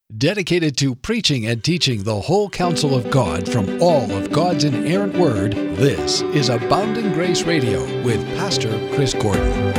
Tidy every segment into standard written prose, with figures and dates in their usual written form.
Dedicated to preaching and teaching the whole counsel of God from all of God's inerrant word, this is Abounding Grace Radio with Pastor Chris Gordon.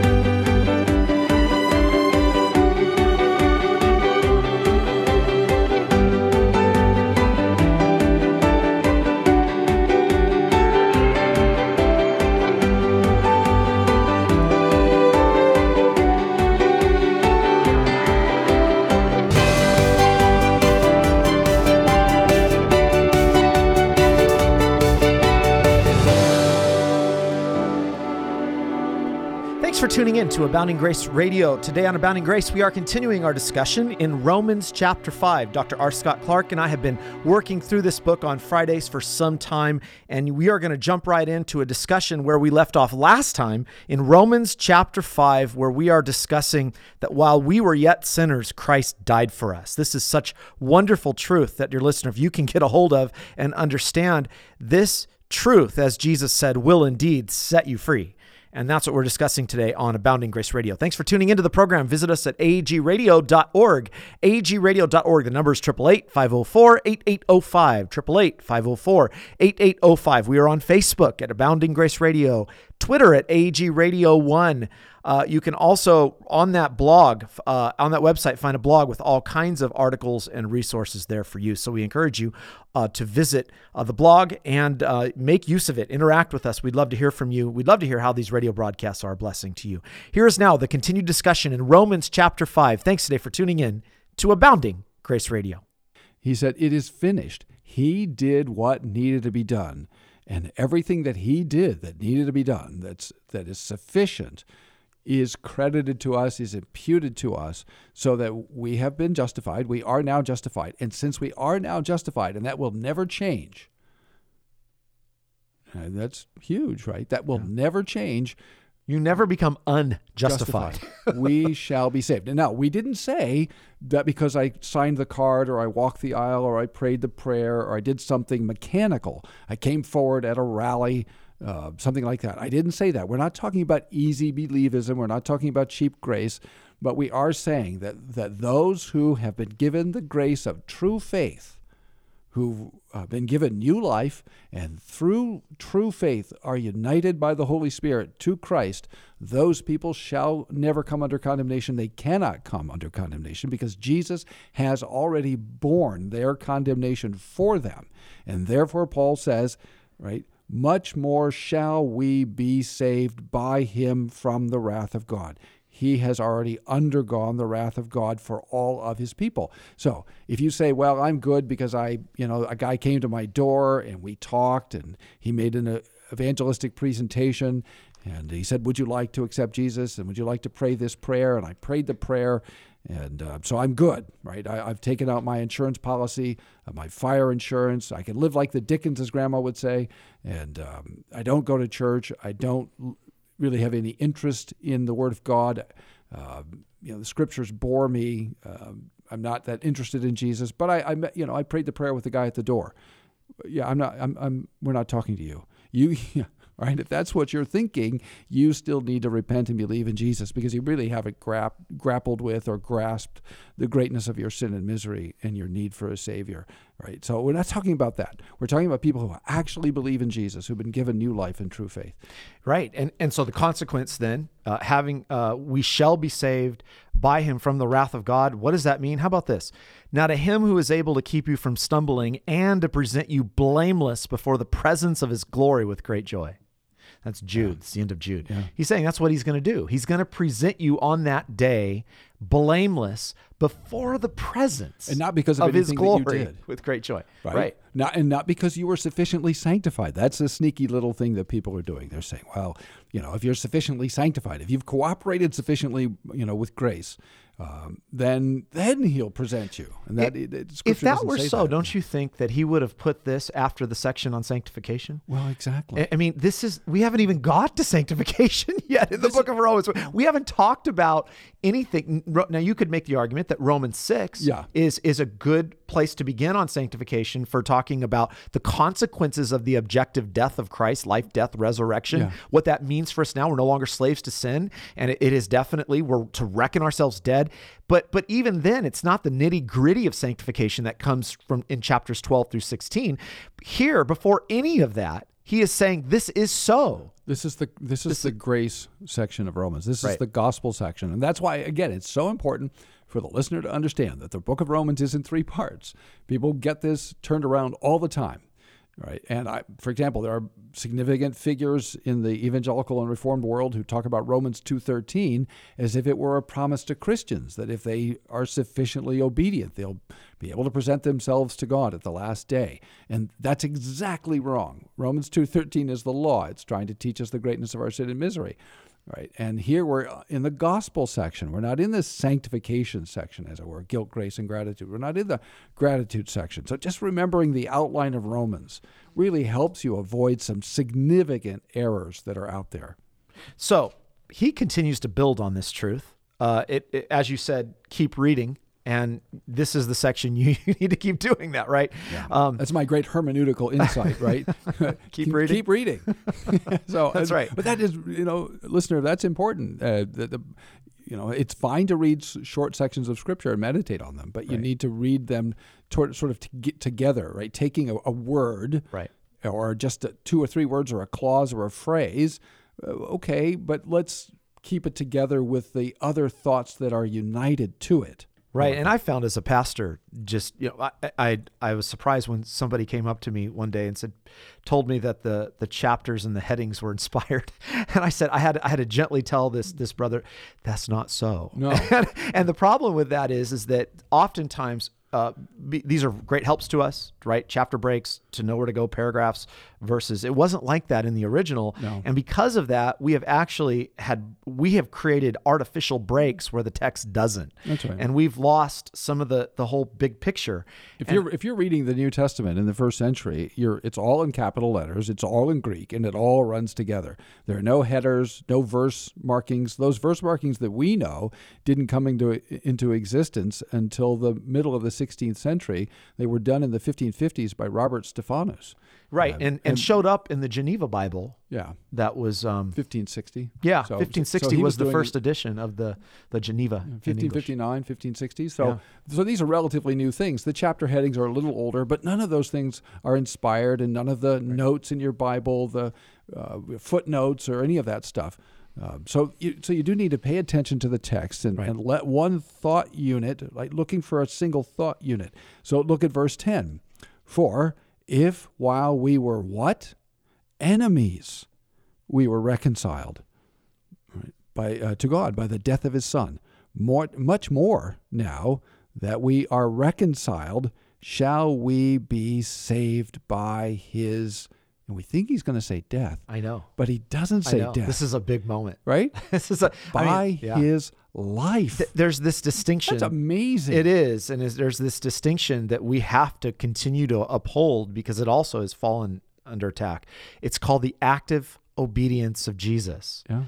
For tuning in to Abounding Grace Radio. Today on Abounding Grace, we are continuing our discussion in Romans chapter 5. Dr. R. Scott Clark and I have been working through this book on Fridays for some time, and we are going to jump right into a discussion where we left off last time in Romans chapter 5, where we are discussing that while we were yet sinners, Christ died for us. This is such wonderful truth that, dear listener, if you can get a hold of and understand this truth, as Jesus said, will indeed set you free. And that's what we're discussing today on Abounding Grace Radio. Thanks for tuning into the program. Visit us at agradio.org, agradio.org. The number is 888-504-8805, 888-504-8805. We are on Facebook at Abounding Grace Radio, Twitter at AG Radio 1. You can also, on that blog, on that website, find a blog with all kinds of articles and resources there for you. So we encourage you to visit the blog and make use of it. Interact with us. We'd love to hear from you. We'd love to hear how these radio broadcasts are a blessing to you. Here is now the continued discussion in Romans chapter 5. Thanks today for tuning in to Abounding Grace Radio. He said, "It is finished." He did what needed to be done. And everything that he did that needed to be done, that is sufficient, is credited to us, is imputed to us, so that we have been justified. We are now justified. And since we are now justified, and that will never change, and that's huge, right? That will never change. You never become unjustified. We shall be saved. And now, we didn't say that because I signed the card or I walked the aisle or I prayed the prayer or I did something mechanical. I came forward at a rally, something like that. I didn't say that. We're not talking about easy believism. We're not talking about cheap grace. But we are saying that those who have been given the grace of true faith, who've been given new life, and through true faith are united by the Holy Spirit to Christ, those people shall never come under condemnation. They cannot come under condemnation because Jesus has already borne their condemnation for them. And therefore, Paul says, right, much more shall we be saved by him from the wrath of God. He has already undergone the wrath of God for all of his people. So if you say, well, I'm good because a guy came to my door and we talked and he made an evangelistic presentation and he said, would you like to accept Jesus? And would you like to pray this prayer? And I prayed the prayer. And so I'm good, right? I've taken out my insurance policy, my fire insurance. I can live like the Dickens, as Grandma would say. And I don't go to church. I don't really have any interest in the Word of God. The Scriptures bore me. I'm not that interested in Jesus. But I prayed the prayer with the guy at the door. Yeah, we're not talking to you. Right? If that's what you're thinking, you still need to repent and believe in Jesus because you really haven't grappled with or grasped the greatness of your sin and misery and your need for a Savior. Right? So we're not talking about that. We're talking about people who actually believe in Jesus, who've been given new life and true faith. Right. And so the consequence then, we shall be saved by him from the wrath of God. What does that mean? How about this? Now to him who is able to keep you from stumbling and to present you blameless before the presence of his glory with great joy. That's Jude. Yeah. It's the end of Jude. Yeah. He's saying that's what he's going to do. He's going to present you on that day blameless before the presence and not because of his glory that you did. With great joy. Right. Not because you were sufficiently sanctified. That's a sneaky little thing that people are doing. They're saying, well, if you're sufficiently sanctified, if you've cooperated sufficiently, with grace, then he'll present you. And if that were so, don't you think that he would have put this after the section on sanctification? Well, exactly. I mean, we haven't even got to sanctification yet in the book of Romans. We haven't talked about anything. Now, you could make the argument that Romans 6 is a good place to begin on sanctification for talking about the consequences of the objective death of Christ, life, death, resurrection, what that means for us now. We're no longer slaves to sin, and it is definitely, we're to reckon ourselves dead. But even then, it's not the nitty-gritty of sanctification that comes from in chapters 12 through 16. Here, before any of that, he is saying this is so. This is the grace section of Romans. This is the gospel section. And that's why, again, it's so important for the listener to understand that the book of Romans is in 3 parts. People get this turned around all the time. Right. And for example, there are significant figures in the evangelical and Reformed world who talk about Romans 2:13 as if it were a promise to Christians, that if they are sufficiently obedient, they'll be able to present themselves to God at the last day. And that's exactly wrong. Romans 2:13 is the law. It's trying to teach us the greatness of our sin and misery. Right. And here we're in the gospel section. We're not in the sanctification section, as it were, guilt, grace, and gratitude. We're not in the gratitude section. So just remembering the outline of Romans really helps you avoid some significant errors that are out there. So he continues to build on this truth. As you said, keep reading. And this is the section you need to keep doing that, right? Yeah. That's my great hermeneutical insight, right? Keep reading. Keep reading. So that's right. But that is, listener, that's important. It's fine to read short sections of Scripture and meditate on them, but you need to read them sort of to get together, right? Taking a word, right, or just 2 or 3 words, or a clause, or a phrase. Okay, but let's keep it together with the other thoughts that are united to it. Right. And I found as a pastor, just, I was surprised when somebody came up to me one day and told me that the chapters and the headings were inspired. And I said, I had to gently tell this brother, that's not so. No. And the problem with that is that oftentimes these are great helps to us, right? Chapter breaks to know where to go, paragraphs, verses. It wasn't like that in the original. No. And because of that, we have created artificial breaks where the text doesn't. That's right. And we've lost some of the whole big picture. If you're reading the New Testament in the first century, it's all in capital letters, it's all in Greek, and it all runs together. There are no headers, no verse markings. Those verse markings that we know didn't come into existence until the middle of the 16th century. They were done in the 1550s by Robert Stephanus. Right, and showed up in the Geneva Bible. Yeah. That was... 1560. Yeah, so 1560 was the first edition of the Geneva 1559, 1560. So these are relatively new things. The chapter headings are a little older, but none of those things are inspired, and none of the notes in your Bible, the footnotes, or any of that stuff. So you do need to pay attention to the text and let one thought unit, like looking for a single thought unit. So look at verse 10. For if while we were what? Enemies, we were reconciled to God by the death of his Son. Much more now that we are reconciled, shall we be saved by his... And we think he's going to say death. I know. But he doesn't say death. This is a big moment. Right? This is his life. There's this distinction. That's amazing. It is. And there's this distinction that we have to continue to uphold because it also has fallen under attack. It's called the active obedience of Jesus. Yeah.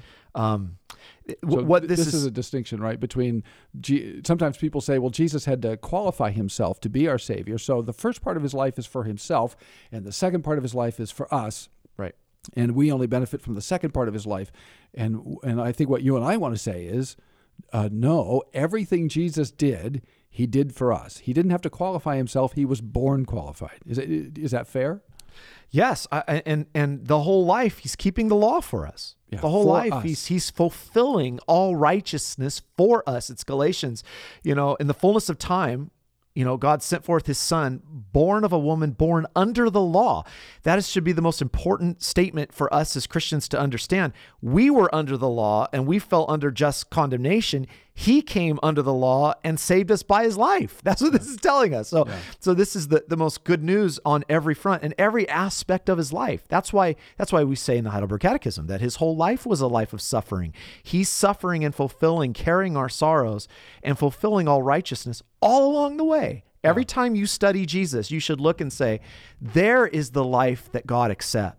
This is a distinction, right? Between sometimes people say, well, Jesus had to qualify himself to be our Savior. So the first part of his life is for himself, and the second part of his life is for us. Right. And we only benefit from the second part of his life. And I think what you and I want to say is, no, everything Jesus did, he did for us. He didn't have to qualify himself. He was born qualified. Is that fair? Yes, and the whole life he's keeping the law for us. Yeah, the whole life he's fulfilling all righteousness for us. It's Galatians, in the fullness of time, God sent forth his Son, born of a woman, born under the law. That should be the most important statement for us as Christians to understand. We were under the law and we fell under just condemnation. He came under the law and saved us by his life. That's what this is telling us. So this is the most good news on every front and every aspect of his life. That's why we say in the Heidelberg Catechism that his whole life was a life of suffering. He's suffering and fulfilling, carrying our sorrows and fulfilling all righteousness all along the way. Every time you study Jesus, you should look and say, there is the life that God accepts.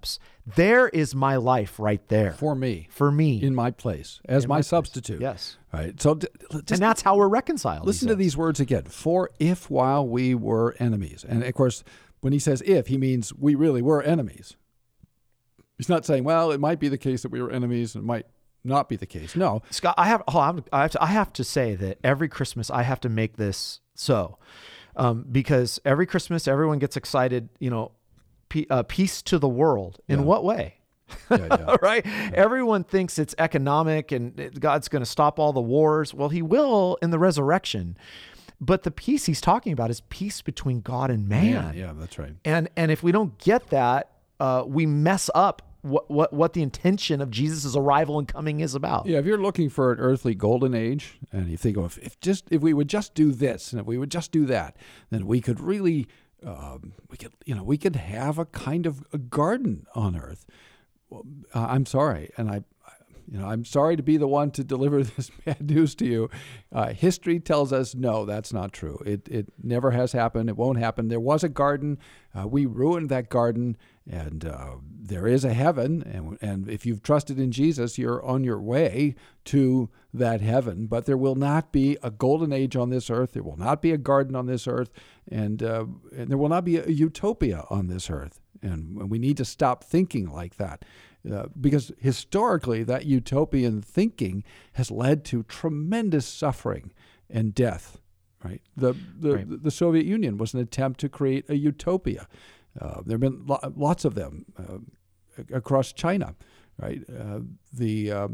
There is my life right there. For me. For me. In my place. As my substitute. Yes. Right. So and that's how we're reconciled. Listen to these words again. For if while we were enemies. And of course, when he says if, he means we really were enemies. He's not saying, well, it might be the case that we were enemies and it might not be the case. No. Scott, I have to say that every Christmas I have to make this so. Because every Christmas everyone gets excited, peace to the world. In what way? Right? Yeah. Everyone thinks it's economic and God's going to stop all the wars. Well, he will in the resurrection. But the peace he's talking about is peace between God and man. Yeah, that's right. And if we don't get that, we mess up what the intention of Jesus' arrival and coming is about. Yeah, if you're looking for an earthly golden age, and you think, if we would just do this and if we would just do that, then we could really, we could have a kind of a garden on earth. I'm sorry, and I'm sorry to be the one to deliver this bad news to you. History tells us no, that's not true. It never has happened. It won't happen. There was a garden. We ruined that garden, and there is a heaven. And if you've trusted in Jesus, you're on your way to that heaven. But there will not be a golden age on this earth. There will not be a garden on this earth, and there will not be a utopia on this earth. And we need to stop thinking like that. Because historically, that utopian thinking has led to tremendous suffering and death. Right? The Soviet Union was an attempt to create a utopia. There have been lots of them across China. Right? The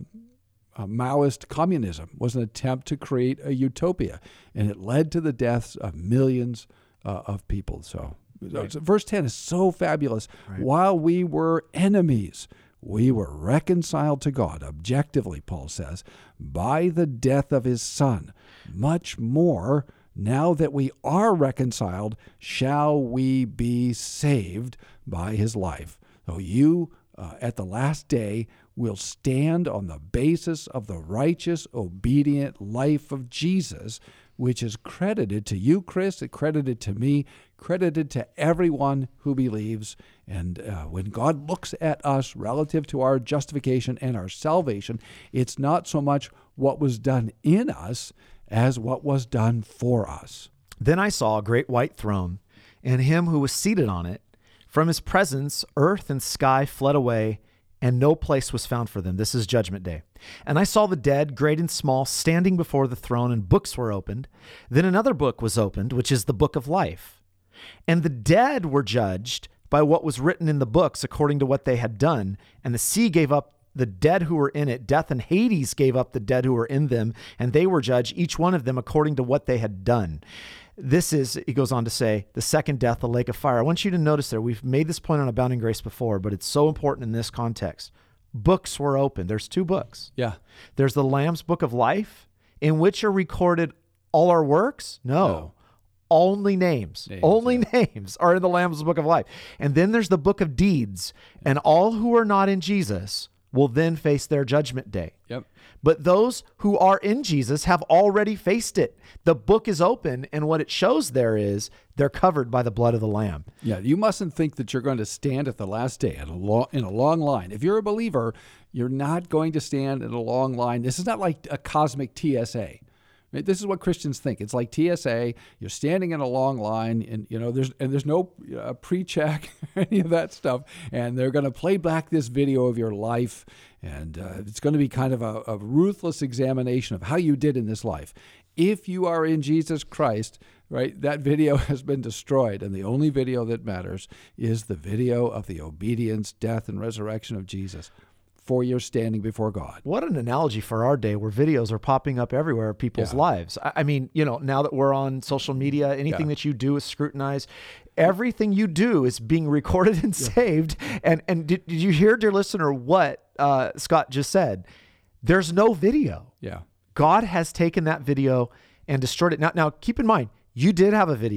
Maoist communism was an attempt to create a utopia, and it led to the deaths of millions of people. So, verse 10 is so fabulous. Right. While we were enemies, we were reconciled to God, objectively, Paul says, by the death of his Son. Much more, now that we are reconciled, shall we be saved by his life. So you, at the last day, will stand on the basis of the righteous, obedient life of Jesus, which is credited to you, Chris, credited to me, credited to everyone who believes. And when God looks at us relative to our justification and our salvation, it's not so much what was done in us as what was done for us. Then I saw a great white throne, and him who was seated on it. From his presence, earth and sky fled away, and no place was found for them. This is Judgment Day. And I saw the dead, great and small, standing before the throne, and books were opened. Then another book was opened, which is the book of life. And the dead were judged by what was written in the books according to what they had done. And the sea gave up the dead who were in it. Death and Hades gave up the dead who were in them, and they were judged, each one of them according to what they had done. This is, he goes on to say, the second death, the lake of fire. I want you to notice there, we've made this point on Abounding Grace before, but it's so important in this context. Books were opened. There's two books. Yeah. There's the Lamb's Book of Life, in which are recorded all our works. No. Only names. Names are in the Lamb's Book of Life. And then there's the Book of Deeds, and all who are not in Jesus will then face their judgment day. Yep. But those who are in Jesus have already faced it. The book is open, and what it shows there is they're covered by the blood of the Lamb. Yeah, you mustn't think that you're going to stand at the last day in a long line. If you're a believer, you're not going to stand in a long line. This is not like a cosmic TSA. This is what Christians think. It's like TSA. You're standing in a long line, and there's no pre-check, any of that stuff. And they're going to play back this video of your life, and it's going to be kind of a ruthless examination of how you did in this life. If you are in Jesus Christ, right, that video has been destroyed, and the only video that matters is the video of the obedience, death, and resurrection of Jesus. For your standing before God. What an analogy for our day, where videos are popping up everywhere of people's lives. I mean, now that we're on social media, anything that you do is scrutinized. Everything you do is being recorded and saved. And did you hear, dear listener, what Scott just said? There's no video. Yeah. God has taken that video and destroyed it. Now keep in mind, you did have a video.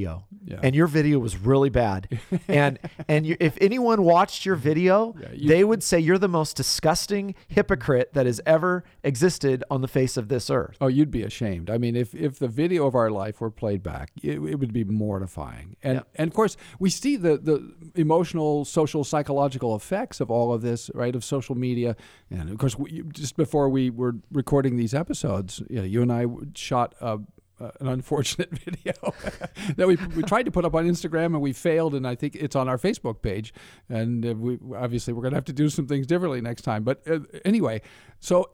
and your video was really bad. And if anyone watched your video, they would say you're the most disgusting hypocrite that has ever existed on the face of this earth. Oh, you'd be ashamed. I mean, if the video of our life were played back, it would be mortifying. And of course, we see the emotional, social, psychological effects of all of this, right, of social media. And of course, just before we were recording these episodes, you and I shot an unfortunate video that we tried to put up on Instagram, and we failed, and I think it's on our Facebook page. And we're going to have to do some things differently next time. But anyway, so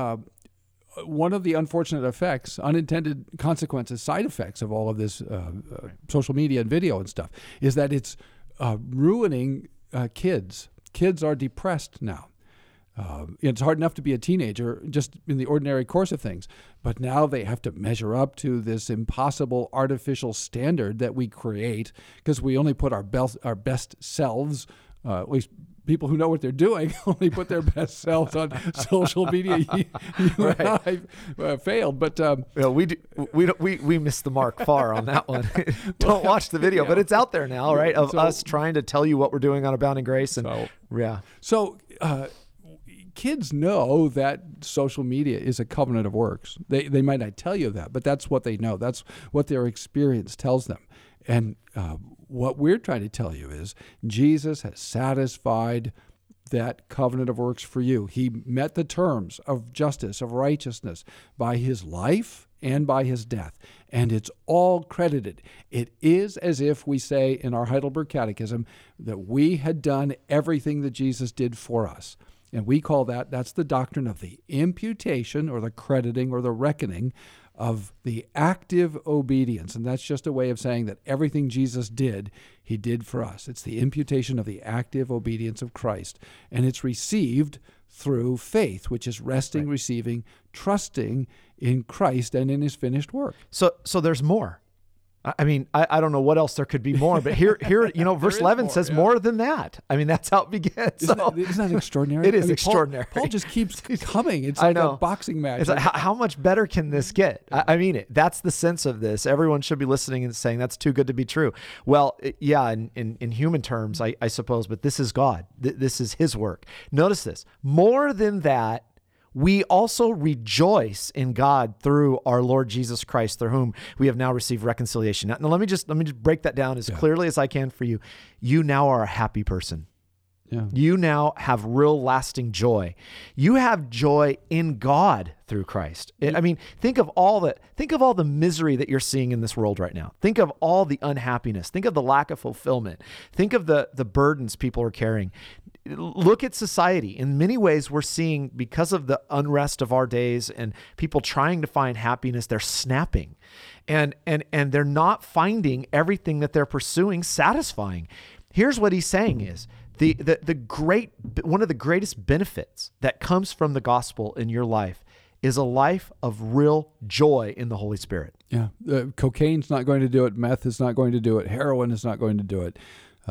one of the unfortunate effects, unintended consequences, side effects of all of this social media and video and stuff is that it's ruining kids. Kids are depressed now. It's hard enough to be a teenager just in the ordinary course of things, but now they have to measure up to this impossible artificial standard that we create because we only put our best selves, at least people who know what they're doing, only put their best selves on social media. You and I failed, but we missed the mark far on that one. Don't watch the video, but it's out there now, right? Of us trying to tell you what we're doing on Abounding Grace, and So kids know that social media is a covenant of works. They might not tell you that, but that's what they know. That's what their experience tells them. And what we're trying to tell you is Jesus has satisfied that covenant of works for you. He met the terms of justice, of righteousness by his life and by his death. And it's all credited. It is as if we say in our Heidelberg Catechism that we had done everything that Jesus did for us. And we call that's the doctrine of the imputation or the crediting or the reckoning of the active obedience. And that's just a way of saying that everything Jesus did, he did for us. It's the imputation of the active obedience of Christ. And it's received through faith, which is resting, receiving, trusting in Christ and in his finished work. So there's more. I mean, I don't know what else there could be more, but here, verse 11 says more than that. I mean, that's how it begins. Isn't that extraordinary? It is extraordinary. Paul just keeps coming. It's like a boxing match. It's like, how much better can this get? I mean it. That's the sense of this. Everyone should be listening and saying that's too good to be true. Well, in human terms, I suppose, but this is God. This is his work. Notice this. More than that, we also rejoice in God through our Lord Jesus Christ, through whom we have now received reconciliation. Now let me just break that down as clearly as I can for you. You now are a happy person. Yeah. You now have real lasting joy. You have joy in God through Christ. I mean, think of all the misery that you're seeing in this world right now. Think of all the unhappiness. Think of the lack of fulfillment. Think of the burdens people are carrying. Look at society. In many ways, we're seeing, because of the unrest of our days and people trying to find happiness, they're snapping. And they're not finding everything that they're pursuing satisfying. Here's what he's saying is, one of the greatest benefits that comes from the gospel in your life is a life of real joy in the Holy Spirit. Yeah. Cocaine's not going to do it. Meth is not going to do it. Heroin is not going to do it.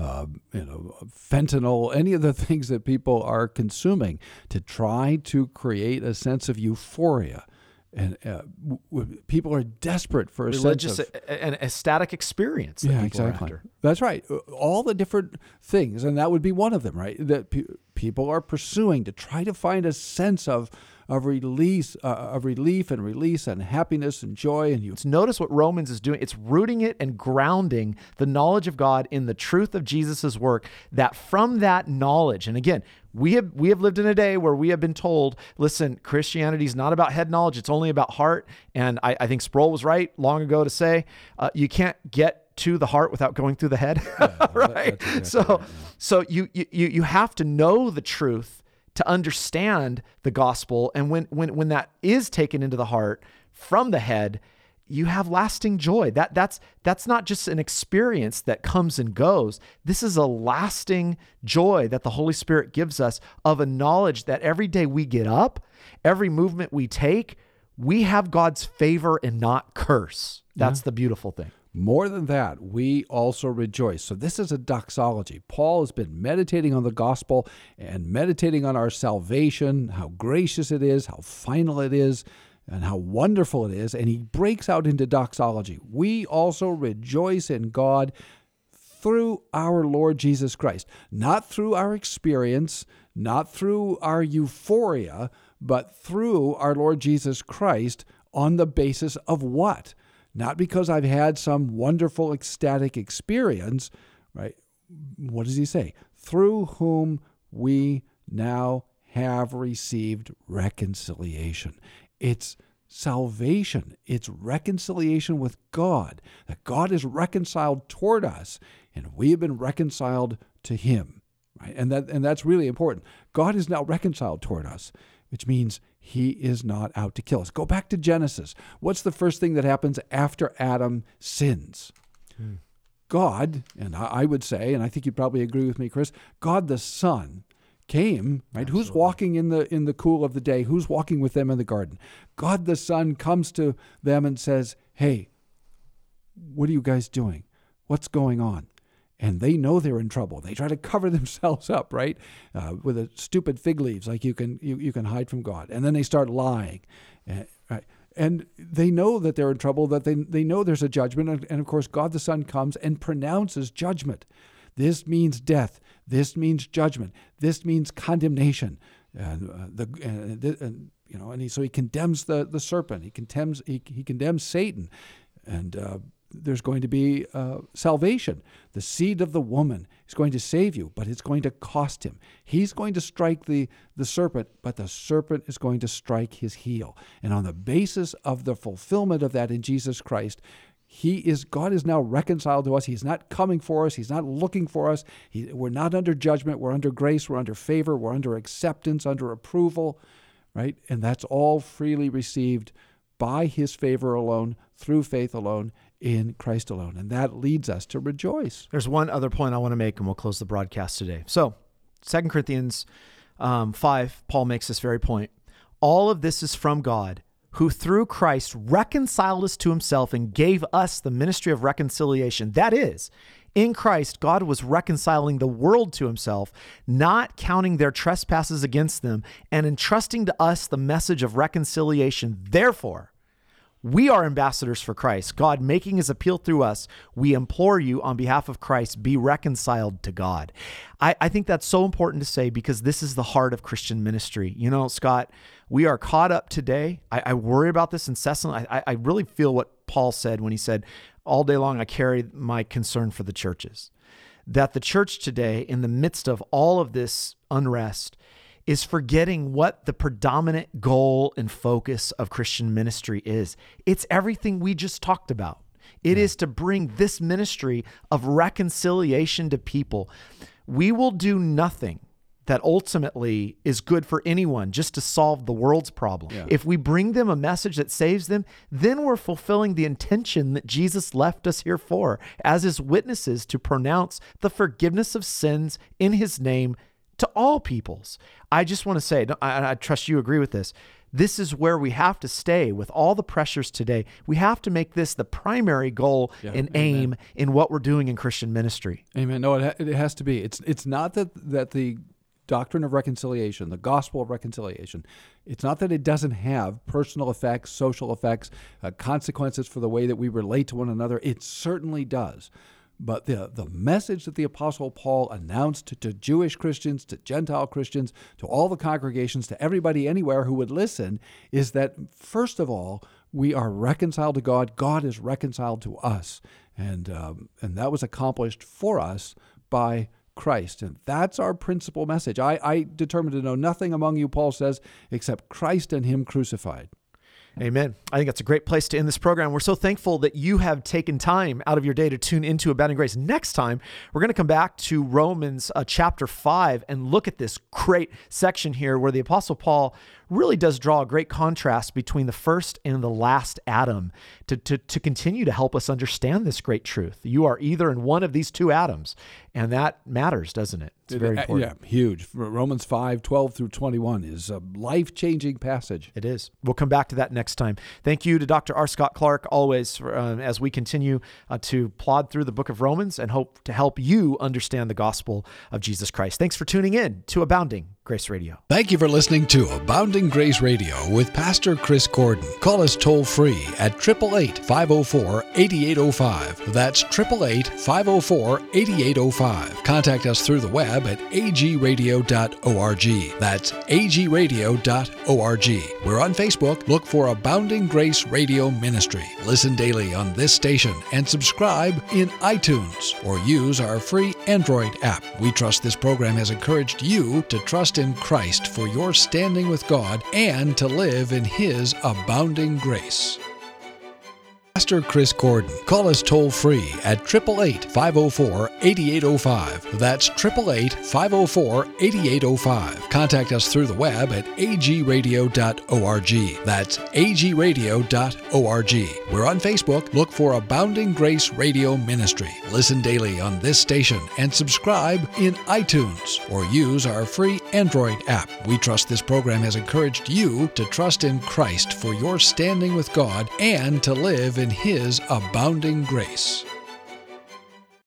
Fentanyl, any of the things that people are consuming to try to create a sense of euphoria. And people are desperate for a religious sense of an ecstatic experience. That people are after. That's right. All the different things, and that would be one of them, right? That people are pursuing to try to find a sense of release, of relief and release and happiness and joy. And notice what Romans is doing. It's rooting it and grounding the knowledge of God in the truth of Jesus's work. That from that knowledge, and again, we have lived in a day where we have been told, listen, Christianity is not about head knowledge, it's only about heart. And I think Sproul was right long ago to say, you can't get to the heart without going through the head, right? Exactly so you have to know the truth to understand the gospel. And when that is taken into the heart from the head, you have lasting joy. That's not just an experience that comes and goes. This is a lasting joy that the Holy Spirit gives us of a knowledge that every day we get up, every movement we take, we have God's favor and not curse. That's the beautiful thing. More than that, we also rejoice. So this is a doxology. Paul has been meditating on the gospel and meditating on our salvation, how gracious it is, how final it is. and how wonderful it is. And he breaks out into doxology. We also rejoice in God through our Lord Jesus Christ, not through our experience, not through our euphoria, but through our Lord Jesus Christ. On the basis of what? Not because I've had some wonderful ecstatic experience, right? What does he say? Through whom we now have received reconciliation. It's salvation. It's reconciliation with God. That God is reconciled toward us, and we have been reconciled to him. Right? And that's really important. God is now reconciled toward us, which means he is not out to kill us. Go back to Genesis. What's the first thing that happens after Adam sins? God, and I would say, and I think you'd probably agree with me, Chris, God the Son came, right? Absolutely. Who's walking in the cool of the day? Who's walking with them in the garden? God the Son comes to them and says, hey, what are you guys doing? What's going on? And they know they're in trouble. They try to cover themselves up, right, with a stupid fig leaves, like you can hide from God. And then they start lying, right? And they know that they're in trouble. That they know there's a judgment. And of course, God the Son comes and pronounces judgment. This means death. This means judgment. This means condemnation. And so he condemns the serpent. He condemns Satan, and there's going to be salvation. The seed of the woman is going to save you, but it's going to cost him. He's going to strike the serpent, but the serpent is going to strike his heel. And on the basis of the fulfillment of that in Jesus Christ, God is now reconciled to us. He's not coming for us. He's not looking for us. We're not under judgment. We're under grace. We're under favor. We're under acceptance, under approval, right? And that's all freely received by his favor alone, through faith alone, in Christ alone. And that leads us to rejoice. There's one other point I want to make, and we'll close the broadcast today. So 2 Corinthians 5, Paul makes this very point. All of this is from God, who through Christ reconciled us to himself and gave us the ministry of reconciliation. That is, in Christ, God was reconciling the world to himself, not counting their trespasses against them, and entrusting to us the message of reconciliation. Therefore, we are ambassadors for Christ, God making his appeal through us. We implore you on behalf of Christ, be reconciled to God. I think that's so important to say, because this is the heart of Christian ministry. You know, Scott, we are caught up today. I worry about this incessantly. I really feel what Paul said when he said, all day long I carry my concern for the churches. That the church today, in the midst of all of this unrest, is forgetting what the predominant goal and focus of Christian ministry is. It's everything we just talked about. It is to bring this ministry of reconciliation to people. We will do nothing that ultimately is good for anyone just to solve the world's problem. Yeah. If we bring them a message that saves them, then we're fulfilling the intention that Jesus left us here for, as his witnesses, to pronounce the forgiveness of sins in his name to all peoples. I just want to say, I trust you agree with this. This is where we have to stay with all the pressures today. We have to make this the primary goal and aim in what we're doing in Christian ministry. Amen. No, it has to be. It's not that the doctrine of reconciliation, the gospel of reconciliation, it's not that it doesn't have personal effects, social effects, consequences for the way that we relate to one another. It certainly does. But the message that the Apostle Paul announced to Jewish Christians, to Gentile Christians, to all the congregations, to everybody anywhere who would listen, is that, first of all, we are reconciled to God. God is reconciled to us. And that was accomplished for us by Christ. And that's our principal message. I determined to know nothing among you, Paul says, except Christ and him crucified. Amen. I think that's a great place to end this program. We're so thankful that you have taken time out of your day to tune into Abounding Grace. Next time, we're going to come back to Romans chapter 5 and look at this great section here where the Apostle Paul really does draw a great contrast between the first and the last Adam to continue to help us understand this great truth. You are either in one of these two Adams, and that matters, doesn't it? It's very important. Yeah, huge. Romans 5:12 through 21 is a life-changing passage. It is. We'll come back to that next time. Thank you to Dr. R. Scott Clark, always, for, as we continue to plod through the book of Romans and hope to help you understand the gospel of Jesus Christ. Thanks for tuning in to Abounding Grace. Grace Radio. Thank you for listening to Abounding Grace Radio with Pastor Chris Gordon. Call us toll-free at 888-504-8805. That's 888-504-8805. Contact us through the web at agradio.org. That's agradio.org. We're on Facebook. Look for Abounding Grace Radio Ministry. Listen daily on this station and subscribe in iTunes or use our free Android app. We trust this program has encouraged you to trust in Christ for your standing with God and to live in His abounding grace. Pastor Chris Gordon. Call us toll-free at 888-504-8805. That's 888-504-8805. Contact us through the web at agradio.org. That's agradio.org. We're on Facebook. Look for Abounding Grace Radio Ministry. Listen daily on this station and subscribe in iTunes or use our free Android app. We trust this program has encouraged you to trust in Christ for your standing with God and to live in His abounding grace.